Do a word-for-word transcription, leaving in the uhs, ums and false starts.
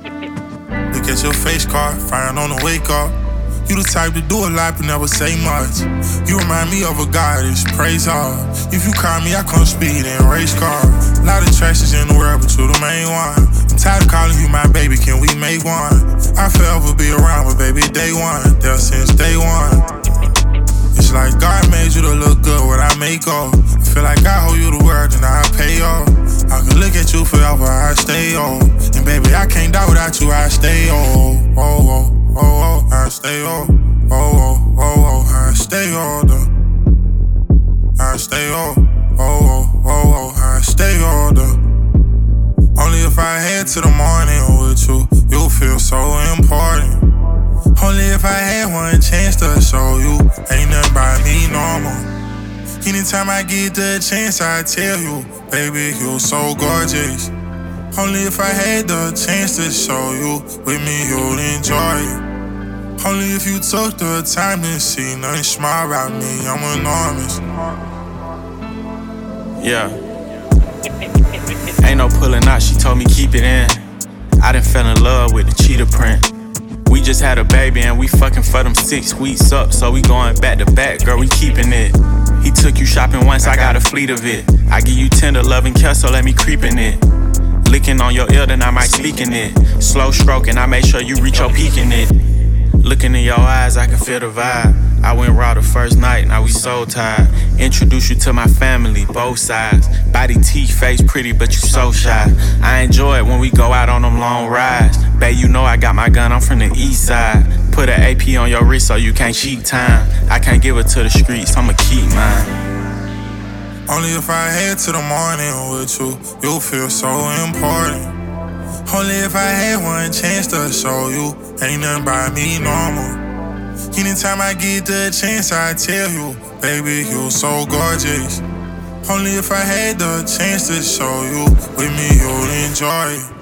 Look at your face card, frying on the wake up. You the type to do a lot but never say much. You remind me of a goddess, praise all. If you call me, I come speed in race car. Lot of attractions in the world, but you the main one. I'm tired of calling you my baby, can we make one? I forever be around, but baby, day one. There since day one. It's like God made you to look good, what I make of. I feel like I owe you the world and I pay off. I could look at you forever, I stay old. And baby, I can't die without you, I stay old. Oh, oh. Oh, oh, I stay old. Oh, oh, oh, oh, I stay old. I stay old. Oh, oh, oh, oh, I stay old. Only if I head to the morning with you, you feel so important. Only if I had one chance to show you, ain't nothing by me normal. Anytime I get the chance, I tell you, baby, you so gorgeous. Only if I had the chance to show you, with me you'll enjoy it. Only if you took the time to see nothing smart about me, I'm enormous. Yeah. Ain't no pulling out, she told me keep it in. I done fell in love with the cheetah print. We just had a baby and we fucking for them six weeks up, so we going back to back, girl, we keeping it. He took you shopping once, I got a fleet of it. I give you tender love and care, so let me creep in it. Licking on your ear, then I might speak in it. Slow stroking, I make sure you reach your peak in it. Looking in your eyes, I can feel the vibe. I went raw the first night, now we so tired. Introduce you to my family, both sides. Body, teeth, face pretty, but you so shy. I enjoy it when we go out on them long rides. Babe, you know I got my gun, I'm from the east side. Put an A P on your wrist so you can't cheat time. I can't give it to the streets, I'ma keep mine. Only if I head to the morning with you, you feel so important. Only if I had one chance to show you, ain't nothing by me normal. Anytime I get the chance, I tell you, baby, you so gorgeous. Only if I had the chance to show you, with me you'll enjoy it.